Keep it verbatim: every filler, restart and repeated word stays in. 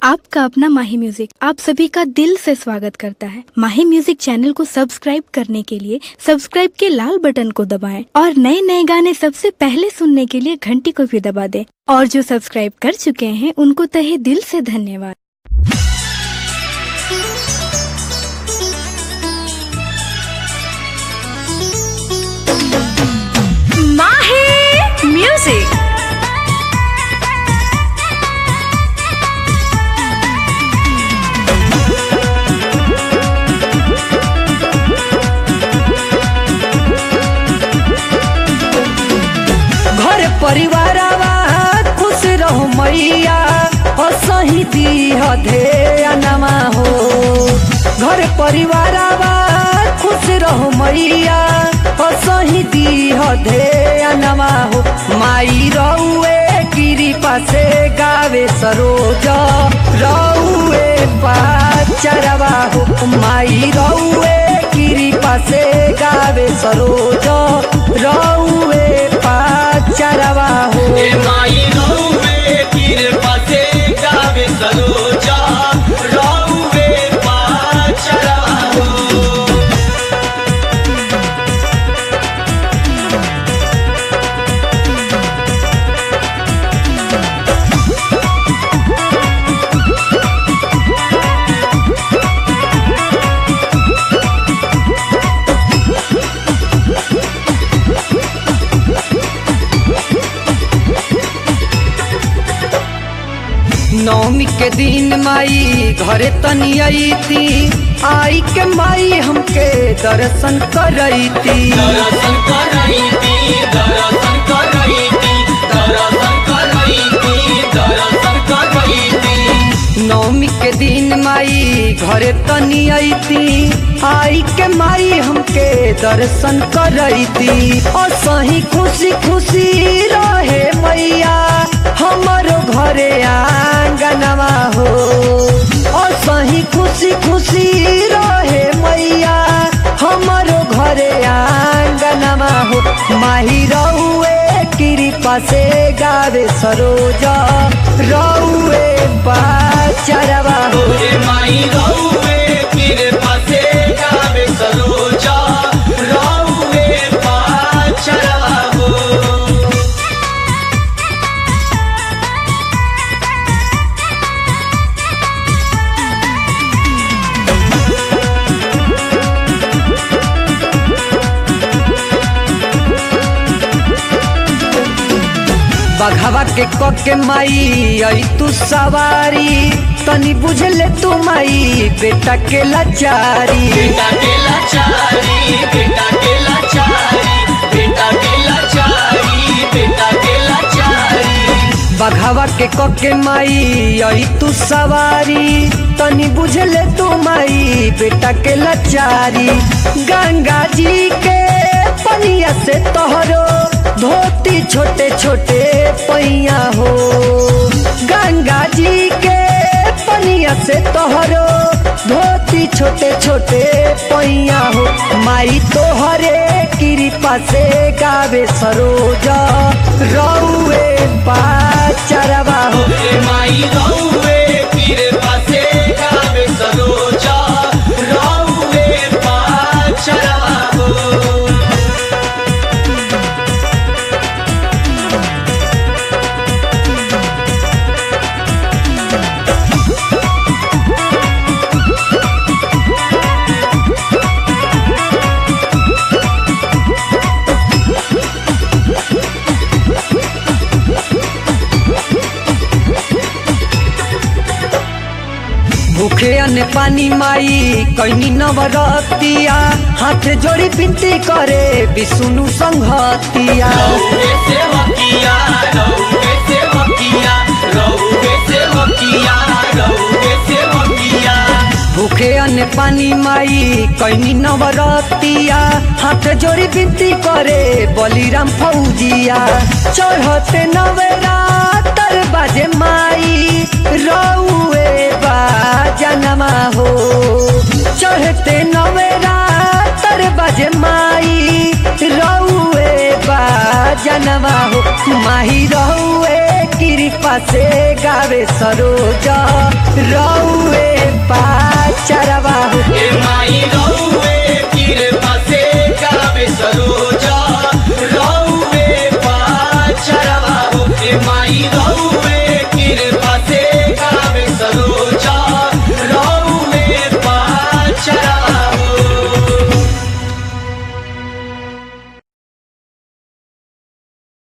आपका अपना माही म्यूजिक आप सभी का दिल से स्वागत करता है। माही म्यूजिक चैनल को सब्सक्राइब करने के लिए सब्सक्राइब के लाल बटन को दबाएं और नए नए गाने सबसे पहले सुनने के लिए घंटी को भी दबा दें। और जो सब्सक्राइब कर चुके हैं उनको तहे दिल से धन्यवाद। माही म्यूजिक परिवारवा खुश रहो मैया हसही दीह ध्यानमा हो। घर परिवारवा खुश रहो मैया हसही दीह ध्यानमा हो। माई रउए कृपा से गावे सरोज रउए पाचरवा हो। माई रउए कृपा से गावे सरोज रउए पाचरवा हो। माई रउए कृपा से गावे सरोजा रउए पाचरवा हो। नवमी के दिन माई घरे तनी आईती आई के माई हमके दर्शन करैती। दर्शन करैती दर्शन करैती दर्शन करैती दर्शन करैती। नवमी के दिन माई घरे तनी आईती आई के माई हमके दर्शन करैती। और सही खुशी खुशी रहे मैया हमारो घरे आंगनवा हो। और सही खुशी खुशी रहे मैया हमारो घरे आंगनवा हो। माही रउए कृपा से गावे सरोजा रउए पाचरवा हो। माई रउए कृपा से गावे सरोजा रउए पाचरवा हो। बघवा के कके माई आई तू सवारी तनी बुझले तू माई बेटा के लाचारी। बेटा के लाचारी बेटा के लाचारी बेटा के लाचारी बेटा के लाचारी। बघवा के कके माई आई तू सवारी तनी बुझले तू माई बेटा के लाचारी। गंगा जी के पनिया से तोहरो धोती छोटे छोटे पैया हो। गंगा जी के पनिया से तोहरो धोती छोटे छोटे पैया हो। माई तोहरे कृपा से गावे सरोजा रउए पाचरवा हो। माई रउए कृपा से गावे सरोजा रउए पाचरवा हो। भूखे अन्न पानी माई कैनी नवरतिया हाथ जोड़ी विनती करे विष्णु संघतिया। रउए सेवकिया रउए सेवकिया रउए सेवकिया रउए सेवकिया। भूखे अन्न पानी माई कैनी नवरतिया हाथ जोड़ी विनती करे बलिराम फौजिया। चढ़ते नवरातर बाजे माई रउए बाजनमा हो। चढ़ते नवरातर बाजे माई रउए बाजनमा हो। माही रउए की कृपा से गावे सरोजा